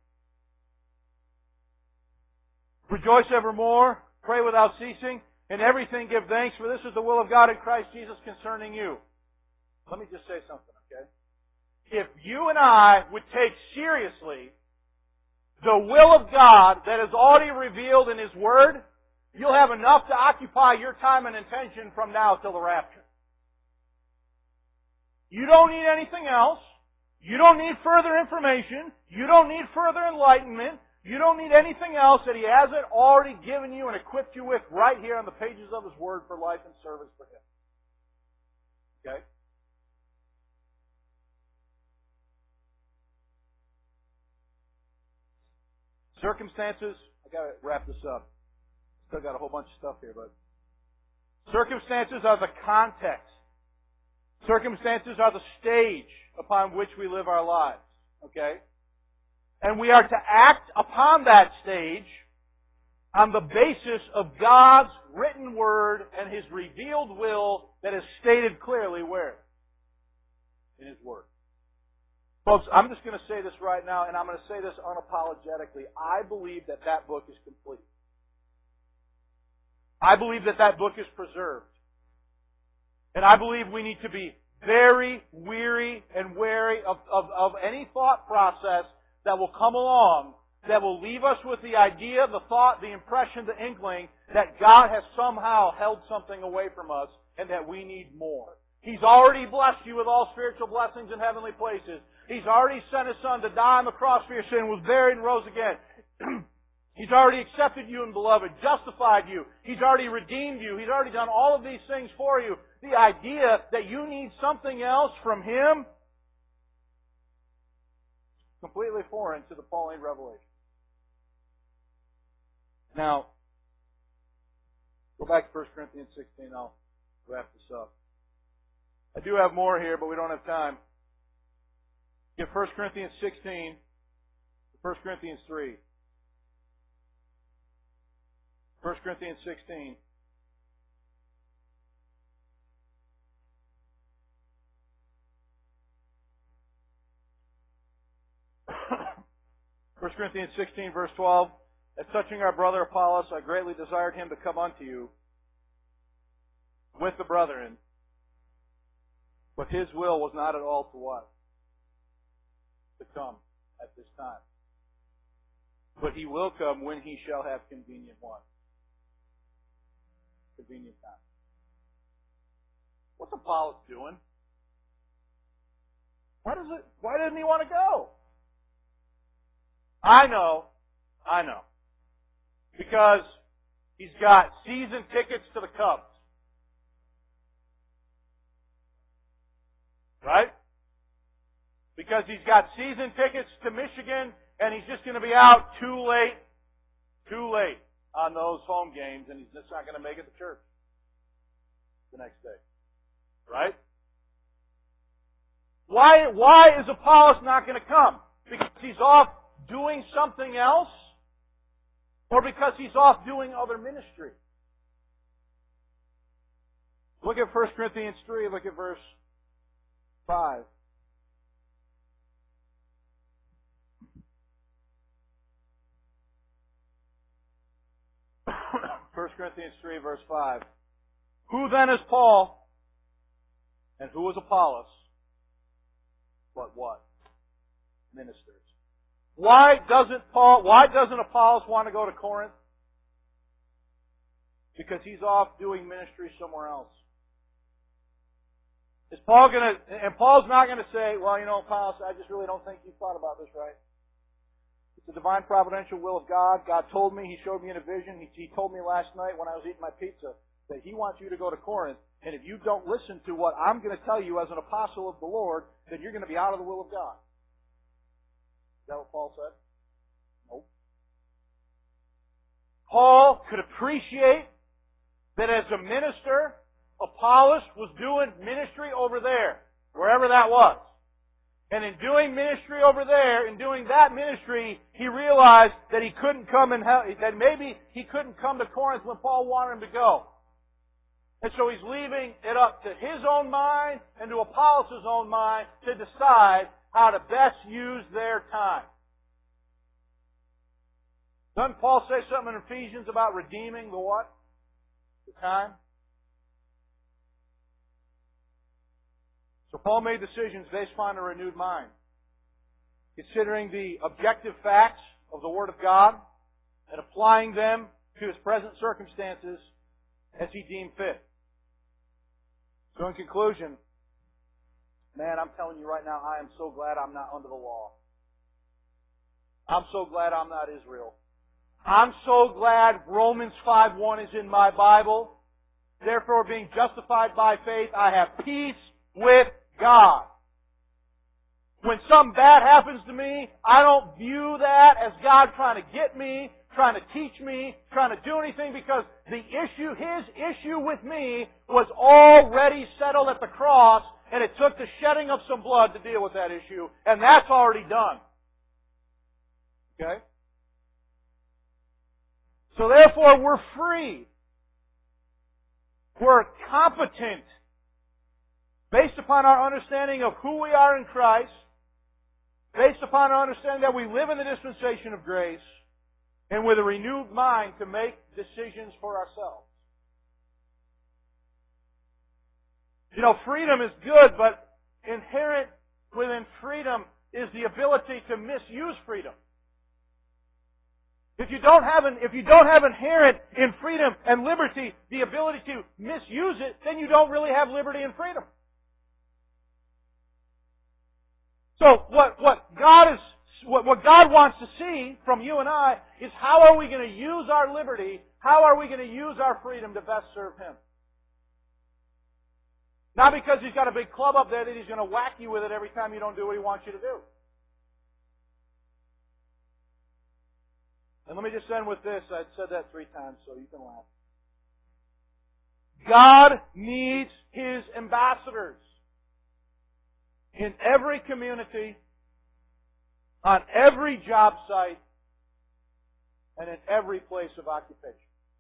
Rejoice evermore, pray without ceasing, in everything give thanks, for this is the will of God in Christ Jesus concerning you. Let me just say something, okay? If you and I would take seriously the will of God that is already revealed in His Word, you'll have enough to occupy your time and attention from now till the rapture. You don't need anything else. You don't need further information. You don't need further enlightenment. You don't need anything else that He hasn't already given you and equipped you with right here on the pages of His Word for life and service for Him. Okay? Circumstances, I gotta wrap this up. Still got a whole bunch of stuff here, but circumstances are the context. Circumstances are the stage upon which we live our lives. Okay? And we are to act upon that stage on the basis of God's written Word and His revealed will that is stated clearly where? In His Word. Folks, I'm just going to say this right now, and I'm going to say this unapologetically. I believe that that book is complete. I believe that that book is preserved. And I believe we need to be very weary and wary of, of, of any thought process that will come along that will leave us with the idea, the thought, the impression, the inkling that God has somehow held something away from us and that we need more. He's already blessed you with all spiritual blessings in heavenly places. He's already sent His Son to die on the cross for your sin, was buried and rose again. He's already accepted you in beloved, justified you. He's already redeemed you. He's already done all of these things for you. The idea that you need something else from Him is completely foreign to the Pauline revelation. Now, go back to First Corinthians sixteen. I'll wrap this up. I do have more here, but we don't have time. Get First Corinthians sixteen to First Corinthians three. First Corinthians sixteen. First Corinthians sixteen, verse twelve. As touching our brother Apollos, I greatly desired him to come unto you with the brethren, but his will was not at all to what? To come at this time. But he will come when he shall have convenient one. Convenient time. What's Apollos doing? Why does it? Why didn't he want to go? I know. I know. Because he's got season tickets to the Cubs. Right? Because he's got season tickets to Michigan, and he's just going to be out too late, too late on those home games, and he's just not going to make it to church the next day. Right? Why, why is Apollos not going to come? Because he's off doing something else? Or because he's off doing other ministry? Look at First Corinthians three, look at verse five. First Corinthians three, verse five. Who then is Paul? And who is Apollos? But what? Ministers. Why doesn't Paul, why doesn't Apollos want to go to Corinth? Because he's off doing ministry somewhere else. Is Paul gonna, and Paul's not gonna say, well, you know, Apollos, I just really don't think you thought about this right. It's the divine providential will of God. God told me, He showed me in a vision, He, he told me last night when I was eating my pizza that He wants you to go to Corinth, and if you don't listen to what I'm gonna tell you as an apostle of the Lord, then you're gonna be out of the will of God. Is that what Paul said? Nope. Paul could appreciate that as a minister, Apollos was doing ministry over there, wherever that was. And in doing ministry over there, in doing that ministry, he realized that he couldn't come and help, that maybe he couldn't come to Corinth when Paul wanted him to go. And so he's leaving it up to his own mind and to Apollos' own mind to decide how to best use their time. Doesn't Paul say something in Ephesians about redeeming the what? The time? So Paul made decisions based upon a renewed mind, considering the objective facts of the Word of God and applying them to his present circumstances as he deemed fit. So in conclusion, man, I'm telling you right now, I am so glad I'm not under the law. I'm so glad I'm not Israel. I'm so glad Romans five one is in my Bible. Therefore, being justified by faith, I have peace with God. When something bad happens to me, I don't view that as God trying to get me, trying to teach me, trying to do anything, because the issue, His issue with me was already settled at the cross, and it took the shedding of some blood to deal with that issue, and that's already done. Okay? So therefore, we're free. We're competent based upon our understanding of who we are in Christ, based upon our understanding that we live in the dispensation of grace, and with a renewed mind to make decisions for ourselves. You know, freedom is good, but inherent within freedom is the ability to misuse freedom. If you don't have an, if you don't have inherent in freedom and liberty the ability to misuse it, then you don't really have liberty and freedom. So what, what God is, what, what God wants to see from you and I is how are we going to use our liberty, how are we going to use our freedom to best serve Him? Not because He's got a big club up there that He's going to whack you with it every time you don't do what He wants you to do. And let me just end with this. I said that three times, so you can laugh. God needs His ambassadors in every community, on every job site, and in every place of occupation.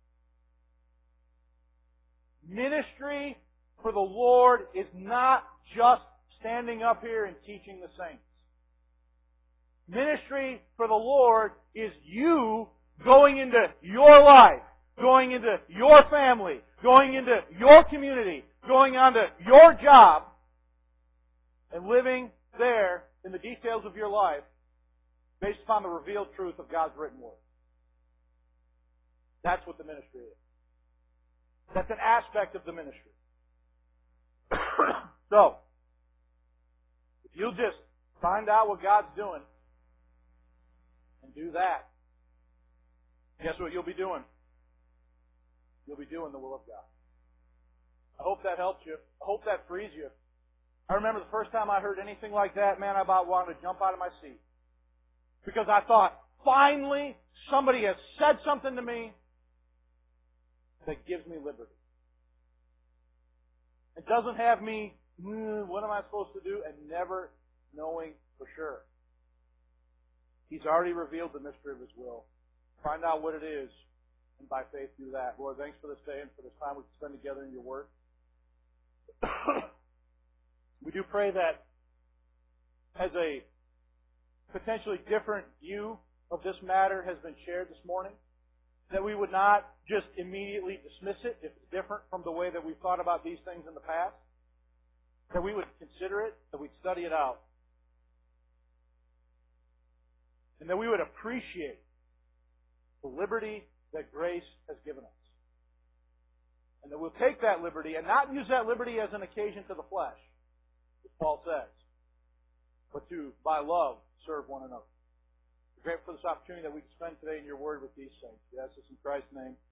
Ministry for the Lord is not just standing up here and teaching the saints. Ministry for the Lord is you going into your life, going into your family, going into your community, going onto your job, and living there in the details of your life based upon the revealed truth of God's written word. That's what the ministry is. That's an aspect of the ministry. So, if you'll just find out what God's doing and do that, guess what you'll be doing? You'll be doing the will of God. I hope that helps you. I hope that frees you. I remember the first time I heard anything like that, man, I about wanted to jump out of my seat. Because I thought, finally, somebody has said something to me that gives me liberty. It doesn't have me, mm, what am I supposed to do, and never knowing for sure. He's already revealed the mystery of His will. Find out what it is, and by faith do that. Lord, thanks for this day and for this time we can spend together in Your Word. We do pray that as a potentially different view of this matter has been shared this morning, that we would not just immediately dismiss it if it's different from the way that we've thought about these things in the past. That we would consider it, that we'd study it out. And that we would appreciate the liberty that grace has given us. And that we'll take that liberty and not use that liberty as an occasion to the flesh, as Paul says, but to, by love, serve one another. We're grateful for this opportunity that we can spend today in Your Word with these saints. We ask this in Christ's name.